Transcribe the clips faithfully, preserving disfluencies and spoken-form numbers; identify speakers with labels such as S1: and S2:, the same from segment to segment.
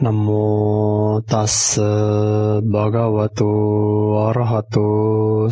S1: Namo tassa bhagavato arahato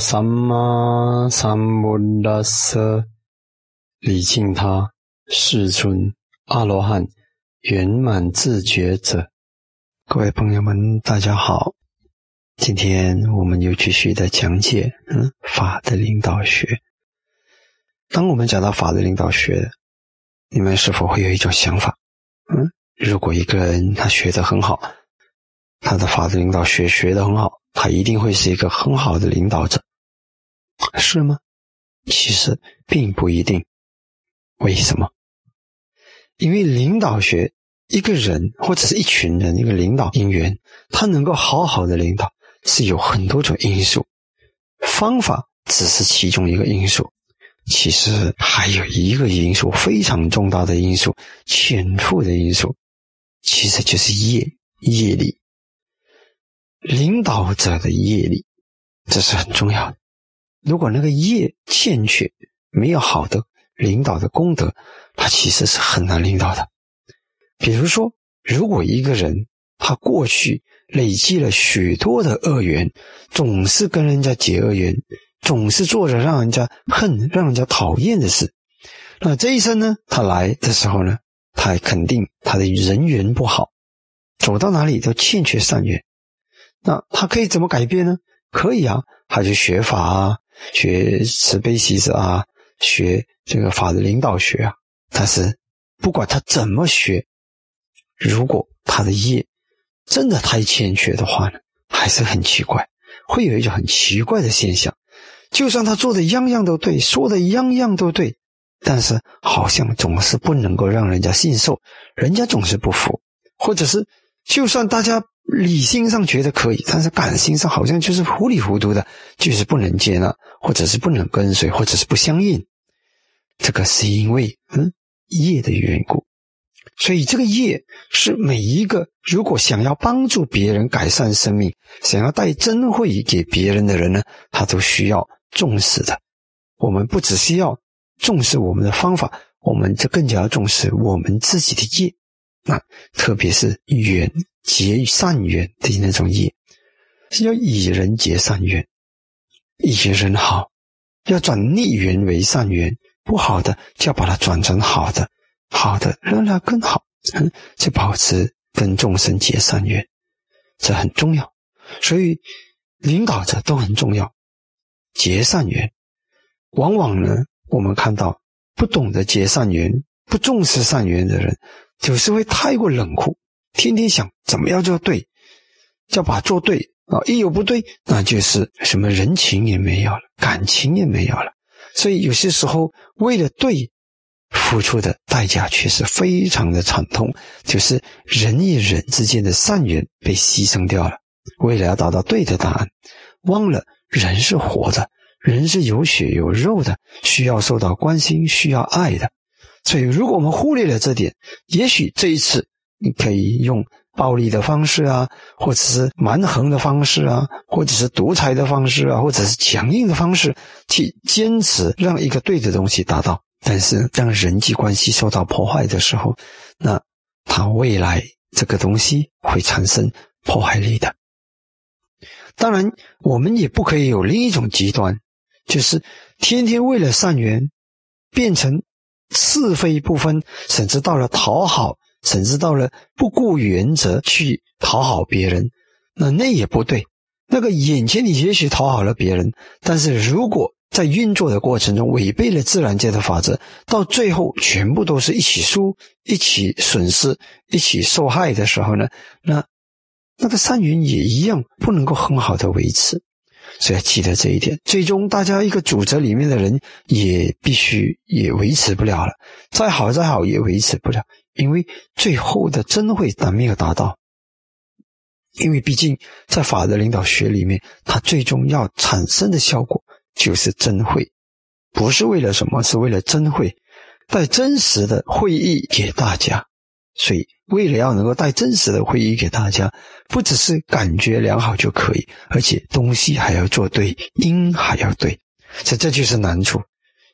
S1: samma sambuddhassa。礼敬他，世尊阿罗汉圆满自觉者。各位朋友们大家好，今天我们又继续的讲解嗯法的领导学。当我们讲到法的领导学，你们是否会有一种想法，嗯如果一个人他学得很好，他的法的领导学学得很好，他一定会是一个很好的领导者，是吗？其实并不一定。为什么？因为领导学，一个人或者是一群人，一个领导因缘，他能够好好的领导是有很多种因素，方法只是其中一个因素，其实还有一个因素，非常重大的因素，潜伏的因素，其实就是业业力，领导者的业力，这是很重要的。如果那个业欠缺，没有好的领导的功德，他其实是很难领导的。比如说，如果一个人他过去累积了许多的恶缘，总是跟人家结恶缘，总是做着让人家恨让人家讨厌的事，那这一生呢，他来的时候呢，他肯定他的人缘不好，走到哪里都欠缺善缘。那他可以怎么改变呢？可以啊，他去学法啊，学慈悲喜舍啊，学这个法的领导学啊。但是不管他怎么学，如果他的业真的太欠缺的话呢，还是很奇怪，会有一种很奇怪的现象，就算他做的样样都对，说的样样都对，但是好像总是不能够让人家信受，人家总是不服，或者是就算大家理性上觉得可以，但是感性上好像就是糊里糊涂的，就是不能接纳，或者是不能跟随，或者是不相应。这个是因为嗯业的缘故。所以这个业是每一个如果想要帮助别人改善生命，想要带真慧给别人的人呢，他都需要重视的。我们不只是要重视我们的方法，我们就更加要重视我们自己的业，那特别是缘结善缘的那种业，是要以人结善缘，以人好，要转逆缘为善缘，不好的就要把它转成好的，好的让它更好，嗯，去保持跟众生结善缘，这很重要。所以领导者都很重要，结善缘。往往呢，我们看到不懂得结善缘，不重视善缘的人，就是会太过冷酷，天天想怎么样就对，就把做对啊，一有不对，那就是什么人情也没有了，感情也没有了。所以有些时候为了对，付出的代价却是非常的惨痛，就是人与人之间的善缘被牺牲掉了。为了要达到对的答案，忘了人是活的，人是有血有肉的，需要受到关心，需要爱的。所以如果我们忽略了这点，也许这一次你可以用暴力的方式啊，或者是蛮横的方式啊，或者是独裁的方式啊，或者是强硬的方式去坚持让一个对的东西达到，但是当人际关系受到破坏的时候，那它未来这个东西会产生破坏力的。当然我们也不可以有另一种极端，就是天天为了善缘变成是非不分，甚至到了讨好，甚至到了不顾原则去讨好别人，那那也不对。那个眼前你也许讨好了别人，但是如果在运作的过程中违背了自然界的法则，到最后全部都是一起输，一起损失，一起受害的时候呢，那那个善缘也一样不能够很好的维持。所以要记得这一点，最终大家一个组织里面的人也必须也维持不了了，再好再好也维持不了，因为最后的真慧还没有达到。因为毕竟在法的领导学里面，它最终要产生的效果就是真慧，不是为了什么，是为了真慧，带真实的慧意给大家。所以为了要能够带真实的慧意给大家，不只是感觉良好就可以，而且东西还要做对，因还要对，所以这就是难处。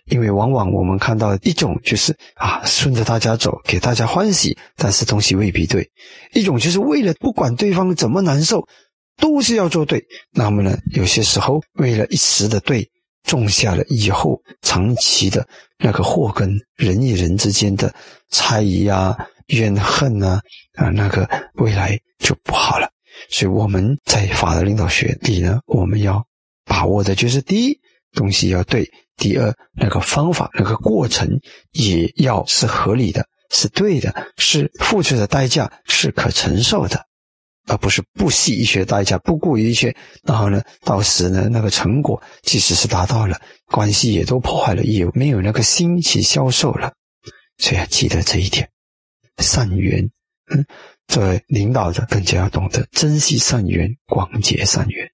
S1: 因为往往我们看到一种就是啊，顺着大家走，给大家欢喜，但是东西未必对；一种就是为了不管对方怎么难受，都是要做对。那么呢，有些时候为了一时的对，种下了以后长期的那个祸根，人与人之间的猜疑啊、怨恨啊，啊，那个未来就不好了。所以我们在法的领导学里呢，我们要把握的就是第一，东西要对；第二，那个方法、那个过程也要是合理的，是对的，是付出的代价是可承受的，而不是不惜一切代价，不顾一切，然后呢，到时呢，那个成果即使是达到了，关系也都破坏了，也没有那个心去销售了。所以要记得这一点，善缘，嗯，作为领导者更加要懂得珍惜善缘，广结善缘。